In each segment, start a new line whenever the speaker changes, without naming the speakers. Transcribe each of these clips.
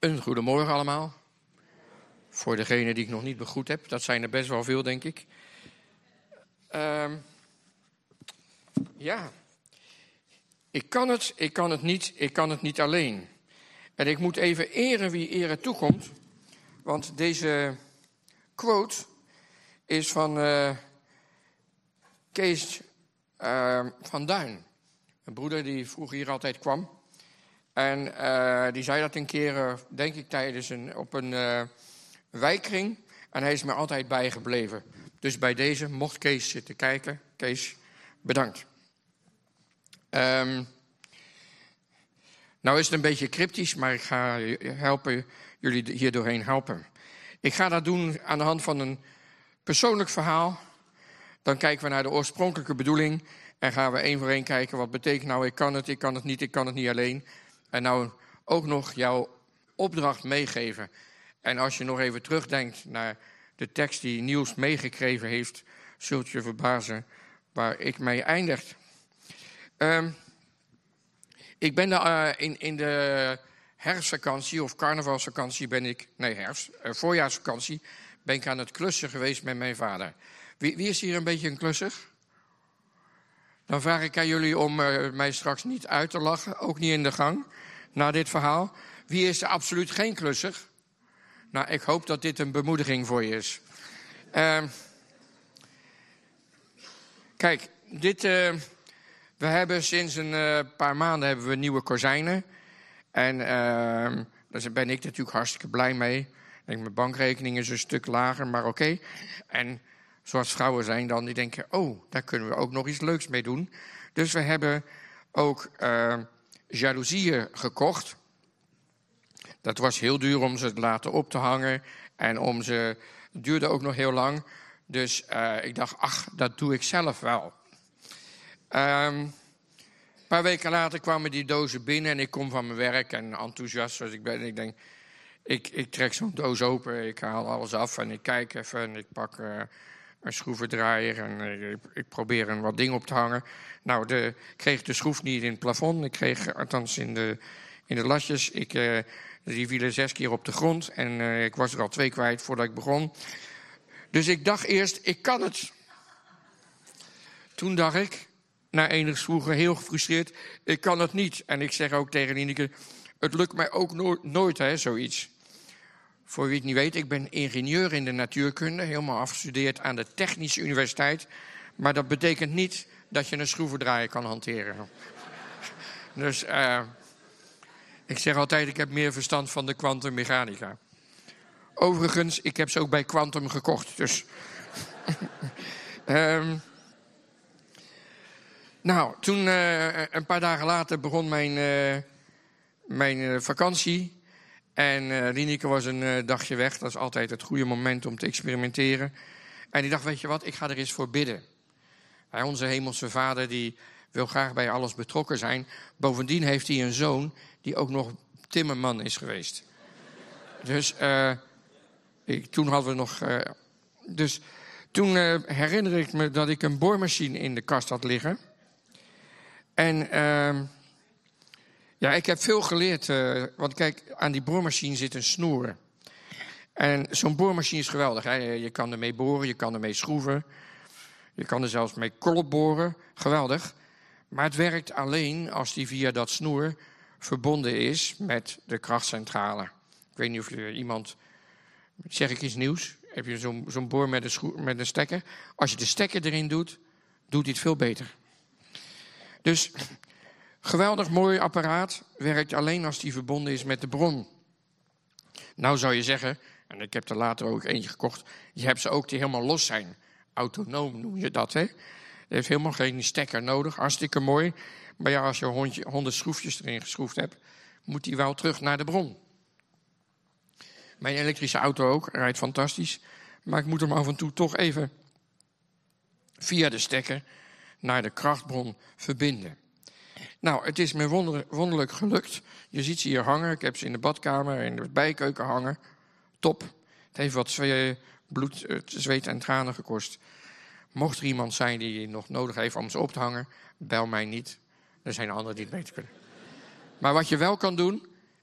Een goedemorgen allemaal. Voor degenen die ik nog niet begroet heb. Dat zijn er best wel veel, denk ik. Ja. Ik kan het niet alleen. En ik moet even eren wie eren toekomt. Want deze quote is van Kees van Duin. Een broeder die vroeger hier altijd kwam. En die zei dat een keer, denk ik, op een wijkkring. En hij is me altijd bijgebleven. Dus bij deze, mocht Kees zitten kijken. Kees, bedankt. Nou is het een beetje cryptisch, maar ik ga jullie hier doorheen helpen. Ik ga dat doen aan de hand van een persoonlijk verhaal. Dan kijken we naar de oorspronkelijke bedoeling. En gaan we één voor één kijken, wat betekent nou ik kan het niet alleen. En nou ook nog jouw opdracht meegeven. En als je nog even terugdenkt naar de tekst die Niels meegekregen heeft, zult je verbazen waar ik mee eindig. Ik ben in de herfstvakantie of carnavalsvakantie voorjaarsvakantie ben ik aan het klussen geweest met mijn vader. Wie is hier een beetje een klusser? Dan vraag ik aan jullie om mij straks niet uit te lachen, ook niet in de gang, na dit verhaal. Wie is er absoluut geen klusser? Nou, ik hoop dat dit een bemoediging voor je is. Kijk, we hebben sinds een paar maanden nieuwe kozijnen. En daar ben ik natuurlijk hartstikke blij mee. Ik denk, mijn bankrekening is een stuk lager, maar oké. En zoals vrouwen zijn dan, die denken, oh, daar kunnen we ook nog iets leuks mee doen. Dus we hebben ook jaloezieën gekocht. Dat was heel duur om ze te laten op te hangen. En het duurde ook nog heel lang. Dus ik dacht, dat doe ik zelf wel. Een paar weken later kwamen die dozen binnen en ik kom van mijn werk en enthousiast zoals ik ben. En ik denk, ik trek zo'n doos open, ik haal alles af en ik kijk even en ik pak een schroevendraaier en ik probeer een wat ding op te hangen. Nou, ik kreeg de schroef niet in het plafond, ik kreeg althans in de latjes. Die vielen 6 keer op de grond en ik was er al 2 kwijt voordat ik begon. Dus ik dacht eerst, ik kan het. Toen dacht ik, na enig zwoegen, heel gefrustreerd, ik kan het niet. En ik zeg ook tegen Lineke, het lukt mij ook nooit, hè, zoiets. Voor wie het niet weet, ik ben ingenieur in de natuurkunde, helemaal afgestudeerd aan de Technische Universiteit. Maar dat betekent niet dat je een schroevendraaier kan hanteren. Dus ik zeg altijd, ik heb meer verstand van de kwantummechanica. Overigens, ik heb ze ook bij Quantum gekocht, dus... Nou, toen een paar dagen later begon mijn vakantie. En Lineke was een dagje weg. Dat is altijd het goede moment om te experimenteren. En ik dacht, weet je wat, ik ga er eens voor bidden. Onze hemelse vader die wil graag bij alles betrokken zijn. Bovendien heeft hij een zoon die ook nog timmerman is geweest. Dus toen hadden we nog... Toen herinner ik me dat ik een boormachine in de kast had liggen. En ik heb veel geleerd. Want kijk, aan die boormachine zit een snoer. En zo'n boormachine is geweldig. Hè? Je kan ermee boren, je kan ermee schroeven. Je kan er zelfs mee kolp boren. Geweldig. Maar het werkt alleen als die via dat snoer verbonden is met de krachtcentrale. Ik weet niet of iemand... Zeg ik iets nieuws? Heb je zo'n boor met een stekker? Als je de stekker erin doet, doet hij het veel beter. Dus, geweldig mooi apparaat. Werkt alleen als die verbonden is met de bron. Nou zou je zeggen, en ik heb er later ook eentje gekocht... je hebt ze ook die helemaal los zijn. Autonoom noem je dat, hè? Je heeft helemaal geen stekker nodig. Hartstikke mooi. Maar ja, als je 100 schroefjes erin geschroefd hebt... moet die wel terug naar de bron. Mijn elektrische auto ook, rijdt fantastisch. Maar ik moet hem af en toe toch even via de stekker naar de krachtbron verbinden. Nou, het is me wonderlijk gelukt. Je ziet ze hier hangen. Ik heb ze in de badkamer en in de bijkeuken hangen. Top. Het heeft wat bloed, zweet en tranen gekost. Mocht er iemand zijn die nog nodig heeft om ze op te hangen, bel mij niet. Er zijn anderen die het beter kunnen. Maar wat je wel kan doen,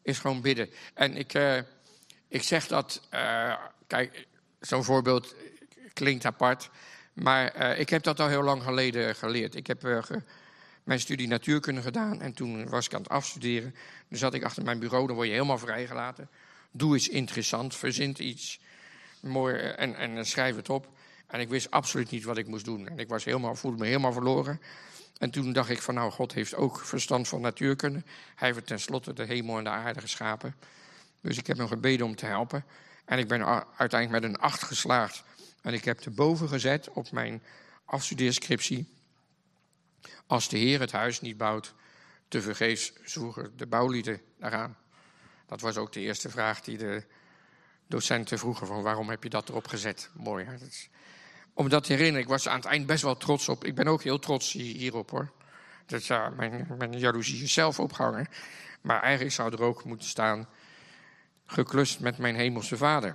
is gewoon bidden. En ik zeg dat, kijk, zo'n voorbeeld klinkt apart. Maar ik heb dat al heel lang geleden geleerd. Ik heb mijn studie natuurkunde gedaan en toen was ik aan het afstuderen. Dan zat ik achter mijn bureau, dan word je helemaal vrijgelaten. Doe iets interessants, verzint iets mooi en schrijf het op. En ik wist absoluut niet wat ik moest doen. En ik voelde me helemaal verloren. En toen dacht ik van nou, God heeft ook verstand van natuurkunde. Hij heeft tenslotte de hemel en de aarde geschapen. Dus ik heb hem gebeden om te helpen. En ik ben uiteindelijk met een 8 geslaagd. En ik heb erboven gezet op mijn afstudeerscriptie. Als de Heer het huis niet bouwt, tevergeefs zwoegen de bouwlieden daaraan. Dat was ook de eerste vraag die de docenten vroegen van waarom heb je dat erop gezet? Mooi, hè? Om dat te herinneren, ik was aan het eind best wel trots op. Ik ben ook heel trots hierop, hoor. Dat mijn jaloezie is zelf opgehangen. Maar eigenlijk zou er ook moeten staan, geklust met mijn hemelse Vader.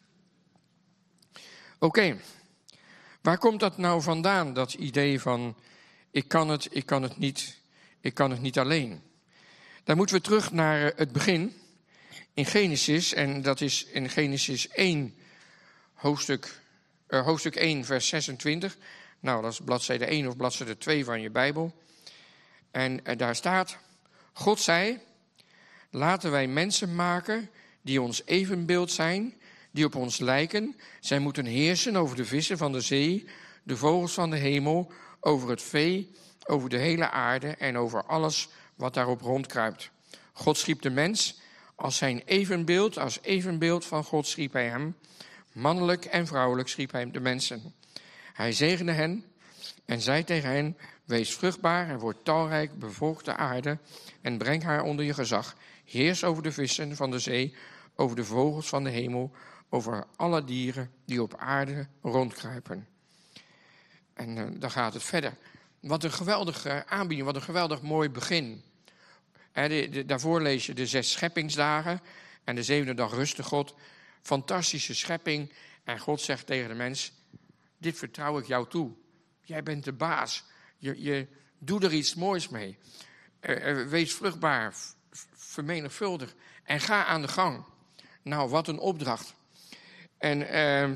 Oké. Waar komt dat nou vandaan, dat idee van ik kan het niet alleen? Dan moeten we terug naar het begin in Genesis. En dat is in Genesis 1, hoofdstuk 1, vers 26. Nou, dat is bladzijde 1 of bladzijde 2 van je Bijbel. En daar staat, God zei, laten wij mensen maken die ons evenbeeld zijn, die op ons lijken. Zij moeten heersen over de vissen van de zee, de vogels van de hemel, over het vee, over de hele aarde en over alles wat daarop rondkruipt. God schiep de mens als zijn evenbeeld, als evenbeeld van God schiep hij hem. Mannelijk en vrouwelijk schiep hij de mensen. Hij zegende hen en zei tegen hen, wees vruchtbaar en word talrijk, bevolk de aarde en breng haar onder je gezag. Heers over de vissen van de zee, over de vogels van de hemel, over alle dieren die op aarde rondkruipen. En dan gaat het verder. Wat een geweldige aanbieding, wat een geweldig mooi begin. Daarvoor lees je de 6 scheppingsdagen en de 7e dag rustte God. Fantastische schepping. En God zegt tegen de mens, dit vertrouw ik jou toe. Jij bent de baas. Je doet er iets moois mee. Wees vruchtbaar, vermenigvuldig en ga aan de gang. Nou, wat een opdracht. En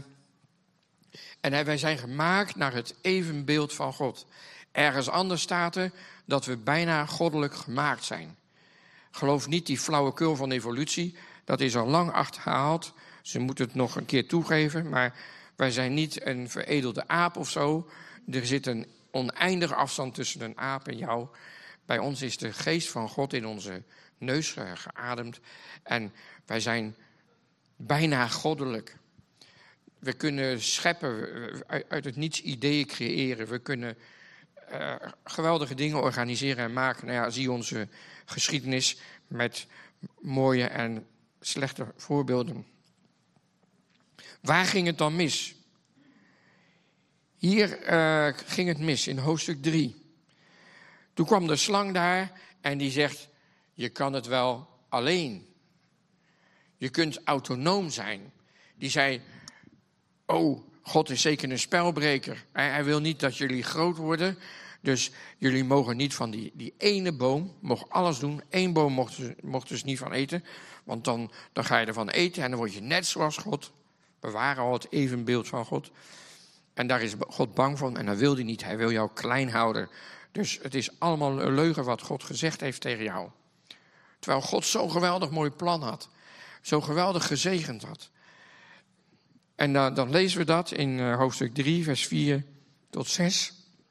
wij zijn gemaakt naar het evenbeeld van God. Ergens anders staat er dat we bijna goddelijk gemaakt zijn. Geloof niet die flauwekul van evolutie. Dat is al lang achterhaald. Ze moeten het nog een keer toegeven. Maar wij zijn niet een veredelde aap of zo. Er zit een oneindige afstand tussen een aap en jou. Bij ons is de geest van God in onze neus geademd. En wij zijn bijna goddelijk. We kunnen scheppen, uit het niets ideeën creëren. We kunnen geweldige dingen organiseren en maken. Nou ja, zie onze geschiedenis met mooie en slechte voorbeelden. Waar ging het dan mis? Hier ging het mis in hoofdstuk 3. Toen kwam de slang daar en die zegt, je kan het wel alleen. Je kunt autonoom zijn. Die zei, oh, God is zeker een spelbreker. Hij wil niet dat jullie groot worden. Dus jullie mogen niet van die ene boom, mogen alles doen. 1 boom mocht dus niet van eten. Want dan ga je ervan eten en dan word je net zoals God. We waren al het evenbeeld van God. En daar is God bang van en dat wil hij niet. Hij wil jou klein houden. Dus het is allemaal een leugen wat God gezegd heeft tegen jou. Terwijl God zo'n geweldig mooi plan had. Zo geweldig gezegend had. En dan lezen we dat in hoofdstuk 3, vers 4 tot 6.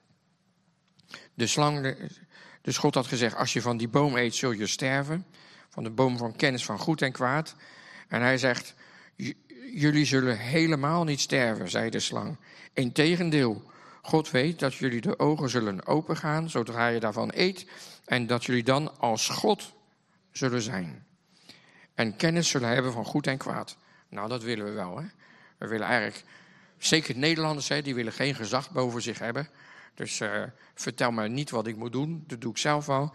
Dus God had gezegd, als je van die boom eet, zul je sterven. Van de boom van kennis van goed en kwaad. En hij zegt, jullie zullen helemaal niet sterven, zei de slang. Integendeel, God weet dat jullie de ogen zullen opengaan zodra je daarvan eet. En dat jullie dan als God zullen zijn. En kennis zullen hebben van goed en kwaad. Nou, dat willen we wel, hè. We willen eigenlijk, zeker Nederlanders, hè, die willen geen gezag boven zich hebben. Dus vertel mij niet wat ik moet doen, dat doe ik zelf wel.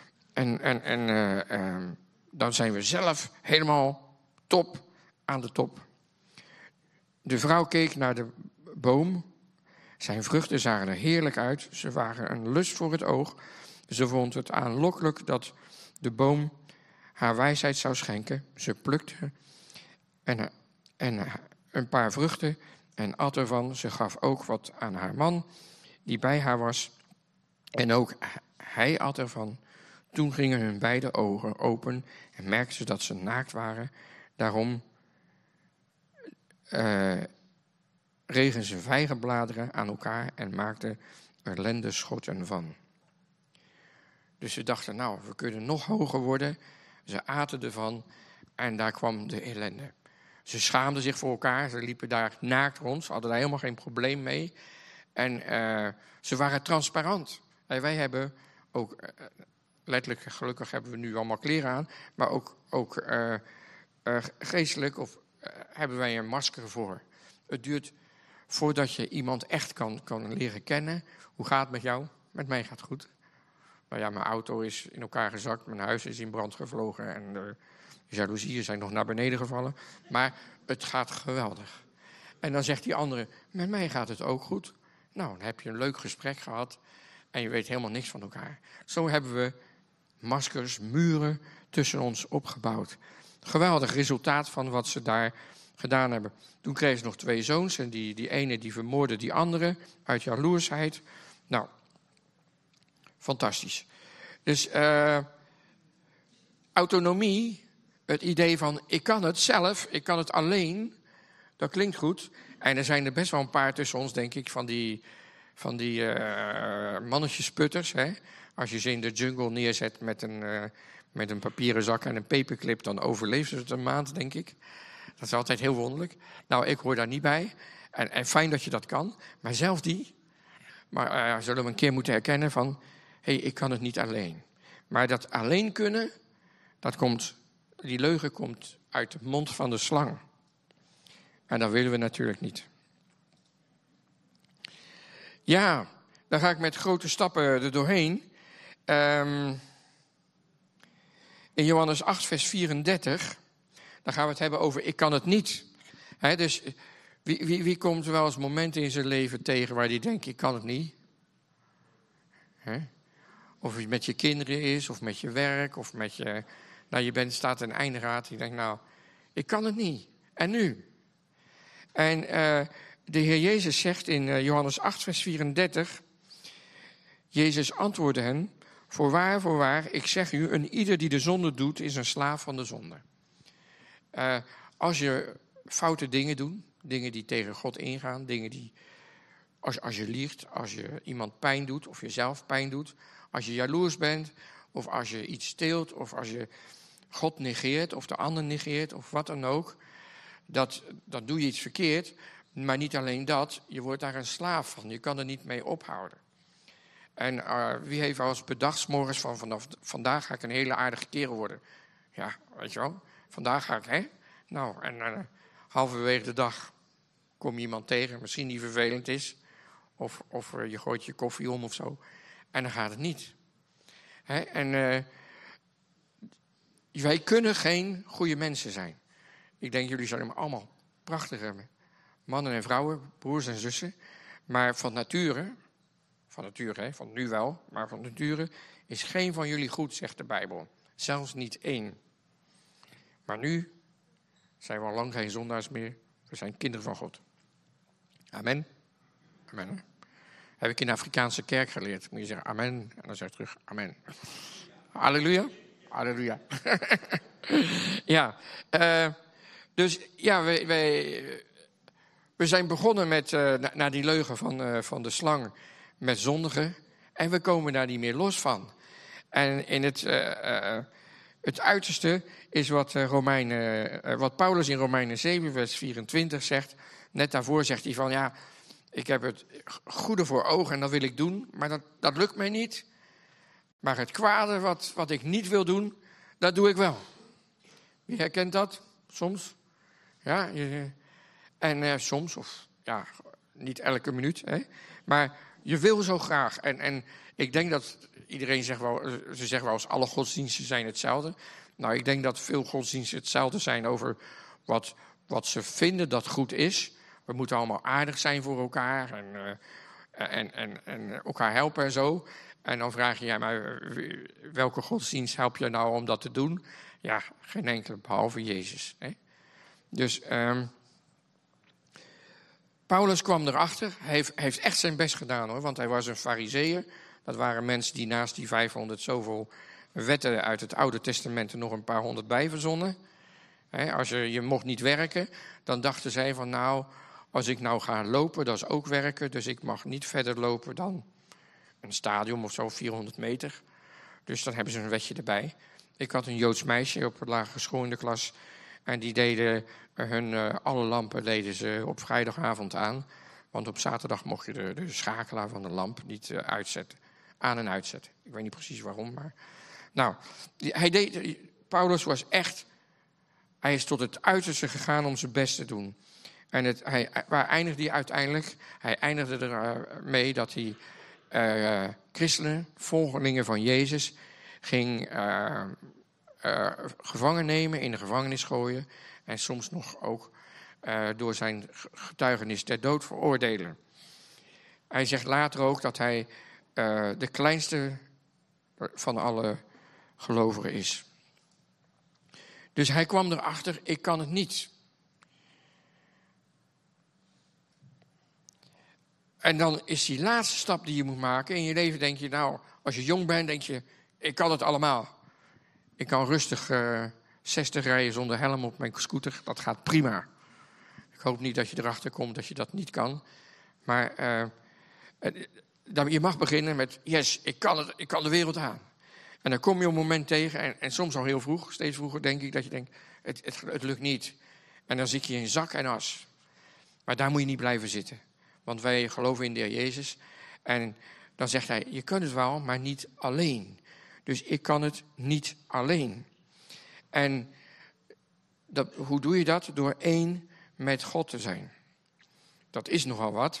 En dan zijn we zelf helemaal top aan de top. De vrouw keek naar de boom. Zijn vruchten zagen er heerlijk uit. Ze waren een lust voor het oog. Ze vond het aanlokkelijk dat de boom haar wijsheid zou schenken. Ze plukte en een paar vruchten en at ervan. Ze gaf ook wat aan haar man die bij haar was. En ook hij at ervan. Toen gingen hun beide ogen open en merkten ze dat ze naakt waren. Daarom regen ze vijgenbladeren aan elkaar en maakten er lendenschotten van. Dus ze dachten, nou, we kunnen nog hoger worden. Ze aten ervan en daar kwam de ellende. Ze schaamden zich voor elkaar, ze liepen daar naakt rond. Ze hadden daar helemaal geen probleem mee. En ze waren transparant. En wij hebben ook, letterlijk, gelukkig hebben we nu allemaal kleren aan, maar ook geestelijk hebben wij een masker voor. Het duurt voordat je iemand echt kan leren kennen. Hoe gaat het met jou? Met mij gaat het goed. Nou ja, mijn auto is in elkaar gezakt, mijn huis is in brand gevlogen en de jaloezieën zijn nog naar beneden gevallen. Maar het gaat geweldig. En dan zegt die andere, met mij gaat het ook goed. Nou, dan heb je een leuk gesprek gehad en je weet helemaal niks van elkaar. Zo hebben we maskers, muren tussen ons opgebouwd. Geweldig resultaat van wat ze daar gedaan hebben. Toen kregen ze nog 2 zoons en die ene die vermoordde die andere uit jaloersheid. Nou, fantastisch. Dus autonomie, het idee van ik kan het zelf, ik kan het alleen, dat klinkt goed. En er zijn er best wel een paar tussen ons, denk ik, van die mannetjesputters. Hè? Als je ze in de jungle neerzet met een papieren zak en een paperclip, dan overleven ze het een maand, denk ik. Dat is altijd heel wonderlijk. Nou, ik hoor daar niet bij. En fijn dat je dat kan. Maar zelf die. Maar zullen we een keer moeten herkennen van, hé, ik kan het niet alleen. Maar dat alleen kunnen, die leugen komt uit de mond van de slang. En dat willen we natuurlijk niet. Ja, dan ga ik met grote stappen er doorheen. In Johannes 8, vers 34, dan gaan we het hebben over ik kan het niet. Dus wie komt er wel eens momenten in zijn leven tegen waar die denkt ik kan het niet? Of het met je kinderen is, of met je werk, of met je... Nou, je staat in een einderaad, je denkt nou, ik kan het niet. En nu? En de Heer Jezus zegt in Johannes 8, vers 34... Jezus antwoordde hen, voorwaar, ik zeg u, een ieder die de zonde doet, is een slaaf van de zonde. Als je foute dingen doet, dingen die tegen God ingaan, dingen die... Als je liegt, als je iemand pijn doet, of jezelf pijn doet, als je jaloers bent, of als je iets steelt, of als je God negeert, of de ander negeert, of wat dan ook, dat doe je iets verkeerd. Maar niet alleen dat, je wordt daar een slaaf van. Je kan er niet mee ophouden. En wie heeft al eens bedacht 's morgens van vanaf vandaag ga ik een hele aardige kerel worden. Ja, weet je wel, vandaag ga ik, hè? Nou, en halverwege de dag kom je iemand tegen, misschien die vervelend is. Of je gooit je koffie om of zo. En dan gaat het niet. En wij kunnen geen goede mensen zijn. Ik denk, jullie zijn allemaal prachtige mannen en vrouwen, broers en zussen. Maar van nature, van nu wel, maar van nature is geen van jullie goed, zegt de Bijbel. Zelfs niet 1. Maar nu zijn we al lang geen zondaars meer. We zijn kinderen van God. Amen. Amen. Hè? Heb ik in de Afrikaanse kerk geleerd. Moet je zeggen amen. En dan zeg je terug amen. Halleluja. Halleluja. Ja. Dus ja, we zijn begonnen met naar die leugen van de slang met zondigen. En we komen daar niet meer los van. En in het uiterste is wat Paulus in Romeinen 7, vers 24 zegt. Net daarvoor zegt hij van ja, ik heb het goede voor ogen en dat wil ik doen. Maar dat lukt mij niet. Maar het kwade wat ik niet wil doen, dat doe ik wel. Wie herkent dat? Soms. Ja, en soms, of ja, niet elke minuut. Hè? Maar je wil zo graag. En ik denk dat iedereen zegt wel, ze zeggen wel eens alle godsdiensten zijn hetzelfde. Nou, ik denk dat veel godsdiensten hetzelfde zijn over wat ze vinden dat goed is. We moeten allemaal aardig zijn voor elkaar en elkaar helpen en zo. En dan vraag je, ja, maar welke godsdienst help je nou om dat te doen? Ja, geen enkele behalve Jezus. Hè? Dus Paulus kwam erachter. Hij heeft echt zijn best gedaan, hoor. Want hij was een farizeeër. Dat waren mensen die naast die 500 zoveel wetten uit het Oude Testament er nog een paar honderd bij verzonnen. Als je mocht niet werken, dan dachten zij van nou, als ik nou ga lopen, dat is ook werken. Dus ik mag niet verder lopen dan een stadion of zo, 400 meter. Dus dan hebben ze een wetje erbij. Ik had een Joods meisje op de lagere school in de klas. En die deden alle lampen deden ze op vrijdagavond aan. Want op zaterdag mocht je de schakelaar van de lamp niet uitzetten. Aan en uitzetten. Ik weet niet precies waarom, maar... Nou, Paulus was echt... Hij is tot het uiterste gegaan om zijn best te doen. En waar eindigde hij uiteindelijk? Hij eindigde ermee dat hij christenen, volgelingen van Jezus, ging gevangen nemen, in de gevangenis gooien. En soms nog ook door zijn getuigenis ter dood veroordelen. Hij zegt later ook dat hij de kleinste van alle gelovigen is. Dus hij kwam erachter, ik kan het niet. En dan is die laatste stap die je moet maken in je leven, denk je, nou, als je jong bent, denk je, ik kan het allemaal. Ik kan rustig 60 rijden zonder helm op mijn scooter, dat gaat prima. Ik hoop niet dat je erachter komt dat je dat niet kan. Maar je mag beginnen met, yes, ik kan het, ik kan de wereld aan. En dan kom je op een moment tegen, en soms al heel vroeg, steeds vroeger denk ik, dat je denkt, het lukt niet. En dan zit je in zak en as. Maar daar moet je niet blijven zitten. Want wij geloven in de Heer Jezus. En dan zegt hij, je kunt het wel, maar niet alleen. Dus ik kan het niet alleen. En hoe doe je dat? Door één met God te zijn. Dat is nogal wat.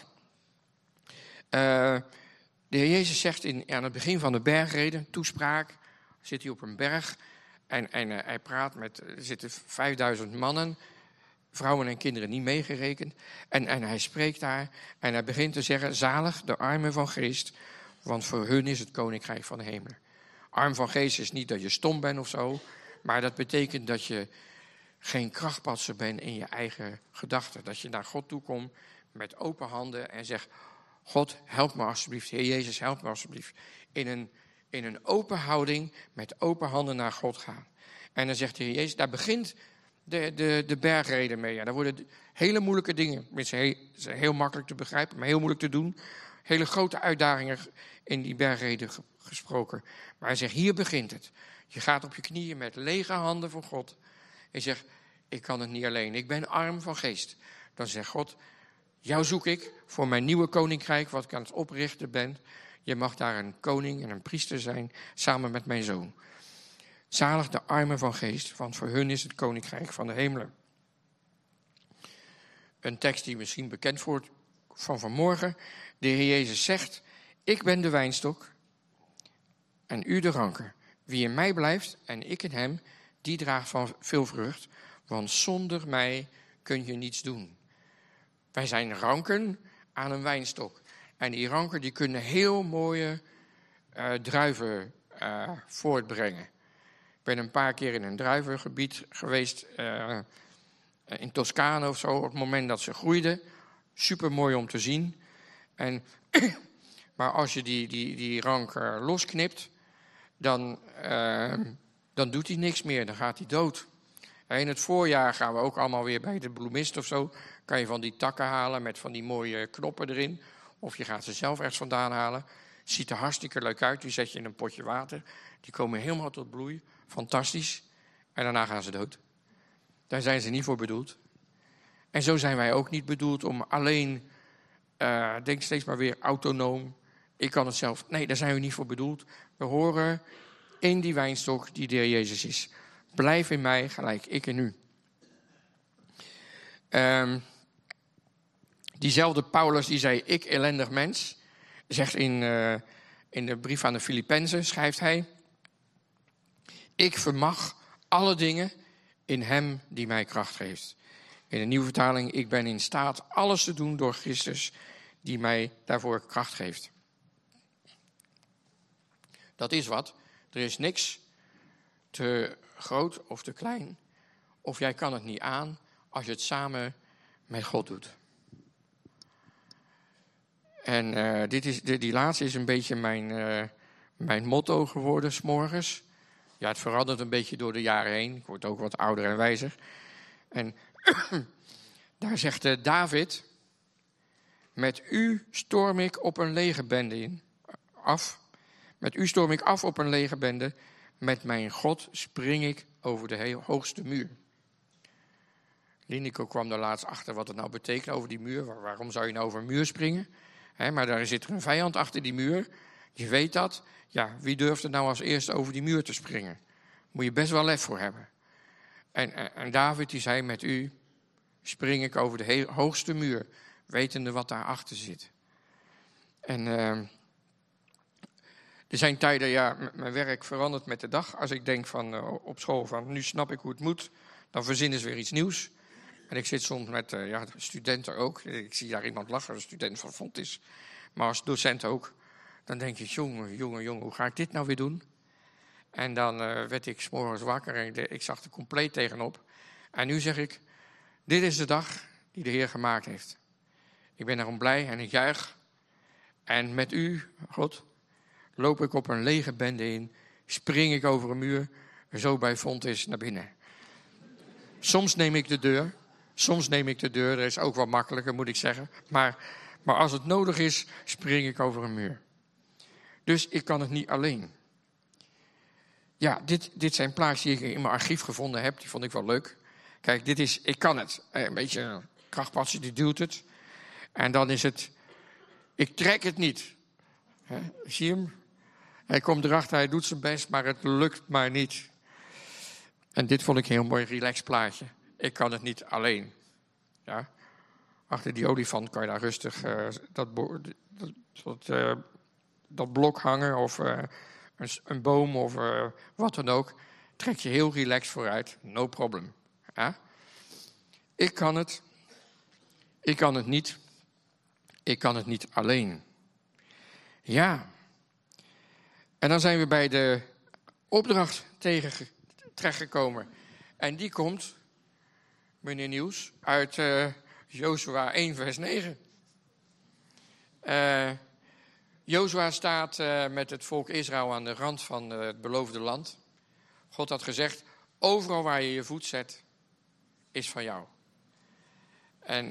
De Heer Jezus zegt aan het begin van de bergreden, toespraak, zit hij op een berg en hij praat met, er zitten 5000 mannen, vrouwen en kinderen niet meegerekend. En hij spreekt daar en hij begint te zeggen, zalig de armen van geest, want voor hun is het koninkrijk van de hemel. Arm van geest is niet dat je stom bent of zo, maar dat betekent dat je geen krachtpatser bent in je eigen gedachten. Dat je naar God toe komt met open handen en zegt, God, help me alsjeblieft. Heer Jezus, help me alsjeblieft. In een open houding, met open handen naar God gaan. En dan zegt de Heer Jezus, daar begint de bergreden mee. Ja, daar worden hele moeilijke dingen. Ze zijn heel makkelijk te begrijpen, maar heel moeilijk te doen. Hele grote uitdagingen in die bergreden gesproken. Maar hij zegt, hier begint het. Je gaat op je knieën met lege handen voor God. En zegt, ik kan het niet alleen. Ik ben arm van geest. Dan zegt God, jou zoek ik voor mijn nieuwe koninkrijk, wat ik aan het oprichten ben. Je mag daar een koning en een priester zijn, samen met mijn zoon. Zalig de armen van geest, want voor hun is het koninkrijk van de hemelen. Een tekst die misschien bekend wordt van vanmorgen. De Heer Jezus zegt, ik ben de wijnstok en u de ranken. Wie in mij blijft en ik in hem, die draagt van veel vrucht. Want zonder mij kun je niets doen. Wij zijn ranken aan een wijnstok. En die ranken die kunnen heel mooie druiven voortbrengen. Ik ben een paar keer in een druivengebied geweest, in Toscane of zo, op het moment dat ze groeiden. Super mooi om te zien. Maar als je die rank losknipt, dan doet hij niks meer, dan gaat hij dood. In het voorjaar gaan we ook allemaal weer bij de bloemist of zo. Kan je van die takken halen met van die mooie knoppen erin. Of je gaat ze zelf ergens vandaan halen. Ziet er hartstikke leuk uit. Die zet je in een potje water. Die komen helemaal tot bloei. Fantastisch. En daarna gaan ze dood. Daar zijn ze niet voor bedoeld. En zo zijn wij ook niet bedoeld om alleen, denk steeds maar weer, autonoom. Ik kan het zelf. Nee, daar zijn we niet voor bedoeld. We horen in die wijnstok die de Heer Jezus is. Blijf in mij, gelijk ik in u. Diezelfde Paulus die zei, ik ellendig mens, zegt in de brief aan de Filippenzen, schrijft hij, ik vermag alle dingen in hem die mij kracht geeft. In de nieuwe vertaling, ik ben in staat alles te doen door Christus die mij daarvoor kracht geeft. Dat is wat. Er is niks te groot of te klein. Of jij kan het niet aan als je het samen met God doet. En die laatste is een beetje mijn motto geworden 's morgens. Ja, het verandert een beetje door de jaren heen. Ik word ook wat ouder en wijzer. En daar zegt David: met u storm ik op een legerbende af. Met u storm ik af op een legerbende. Met mijn God spring ik over de hoogste muur. Linico kwam daar laatst achter wat het nou betekent over die muur. Waarom zou je nou over een muur springen? Maar daar zit er een vijand achter die muur. Je weet dat. Ja, wie durft er nou als eerste over die muur te springen? Moet je best wel lef voor hebben. En David die zei: met u spring ik over de hoogste muur. Wetende wat daarachter zit. En er zijn tijden, ja, mijn werk verandert met de dag. Als ik denk op school van nu snap ik hoe het moet, dan verzinnen ze weer iets nieuws. En ik zit soms met studenten ook. Ik zie daar iemand lachen, een student van Fontys. Maar als docent ook. Dan denk je, jongen, hoe ga ik dit nou weer doen? En dan werd ik 's morgens wakker en ik zag er compleet tegenop. En nu zeg ik, dit is de dag die de Heer gemaakt heeft. Ik ben daarom blij en ik juich. En met u, God, loop ik op een lege bende in. Spring ik over een muur, zo bij Fontys naar binnen. Soms neem ik de deur. Dat is ook wat makkelijker, moet ik zeggen. Maar als het nodig is, spring ik over een muur. Dus ik kan het niet alleen. Ja, dit zijn plaatjes die ik in mijn archief gevonden heb. Die vond ik wel leuk. Kijk, dit is ik kan het. Een beetje een krachtpatser, die duwt het. En dan is het, ik trek het niet. Zie je hem? Hij komt erachter, hij doet zijn best, maar het lukt maar niet. En dit vond ik een heel mooi relax plaatje. Ik kan het niet alleen. Ja? Achter die olifant kan je daar rustig dat blok hangen of een boom of wat dan ook. Trek je heel relaxed vooruit. No problem. Ja? Ik kan het. Ik kan het niet. Ik kan het niet alleen. Ja. En dan zijn we bij de opdracht terechtgekomen. En die komt, meneer Nieuws, uit Jozua 1 vers 9. Jozua staat met het volk Israël aan de rand van het beloofde land. God had gezegd, overal waar je je voet zet, is van jou. En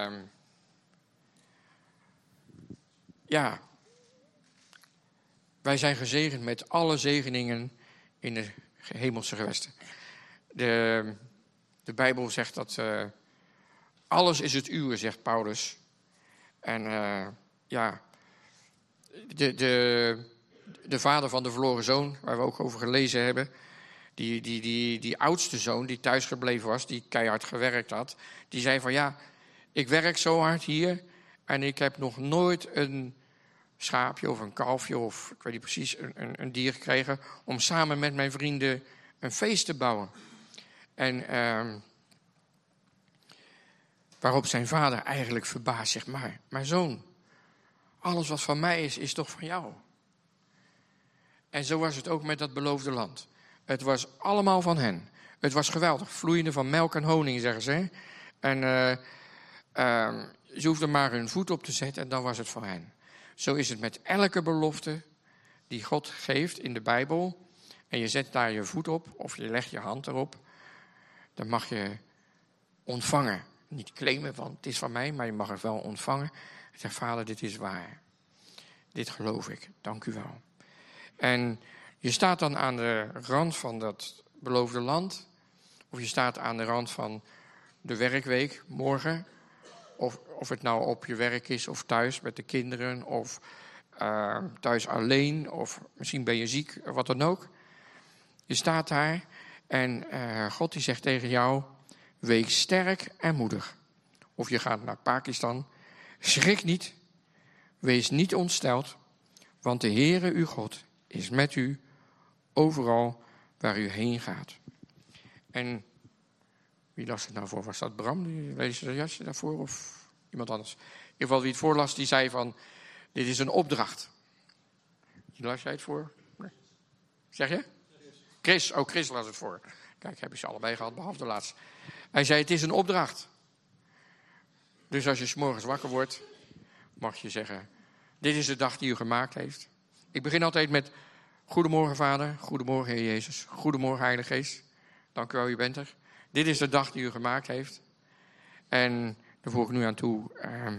ja, wij zijn gezegend met alle zegeningen in de hemelse gewesten. De Bijbel zegt dat alles is het uwe, zegt Paulus. En ja, de vader van de verloren zoon, waar we ook over gelezen hebben, die oudste zoon die thuisgebleven was, die keihard gewerkt had, die zei van ja, ik werk zo hard hier en ik heb nog nooit een schaapje of een kalfje of ik weet niet precies, een dier gekregen om samen met mijn vrienden een feest te bouwen. En waarop zijn vader eigenlijk verbaasd zegt, maar zoon, alles wat van mij is toch van jou? En zo was het ook met dat beloofde land. Het was allemaal van hen. Het was geweldig, vloeiende van melk en honing, zeggen ze. Hè? En ze hoefden maar hun voet op te zetten en dan was het van hen. Zo is het met elke belofte die God geeft in de Bijbel. En je zet daar je voet op of je legt je hand erop. Dan mag je ontvangen. Niet claimen, want het is van mij, maar je mag het wel ontvangen. Zeg, vader, dit is waar. Dit geloof ik, dank u wel. En je staat dan aan de rand van dat beloofde land. Of je staat aan de rand van de werkweek morgen. Of het nou op je werk is of thuis met de kinderen. Of thuis alleen. Of misschien ben je ziek, wat dan ook. Je staat daar en God die zegt tegen jou, wees sterk en moedig. Of je gaat naar Pakistan. Schrik niet, wees niet ontsteld, want de Heere uw God is met u overal waar u heen gaat. En wie las het nou voor? Was dat Bram? Die lees je jasje daarvoor of iemand anders? In ieder geval wie het voorlas, die zei van, dit is een opdracht. Las jij het voor? Nee. Zeg je? Chris las het voor. Kijk, heb ik ze allebei gehad, behalve de laatste. Hij zei, het is een opdracht. Dus als je 's morgens wakker wordt, mag je zeggen, dit is de dag die u gemaakt heeft. Ik begin altijd met, goedemorgen Vader, goedemorgen Heer Jezus, goedemorgen Heilige Geest. Dank u wel, u bent er. Dit is de dag die u gemaakt heeft. En daar voeg ik nu aan toe,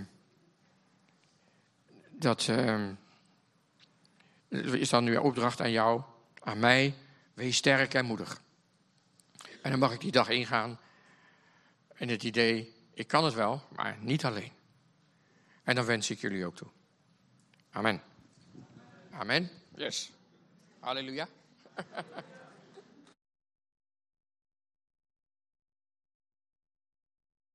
dat is dan nu een opdracht aan jou, aan mij. Wees sterk en moedig. En dan mag ik die dag ingaan. En het idee, ik kan het wel, maar niet alleen. En dan wens ik jullie ook toe. Amen. Amen. Yes. Halleluja.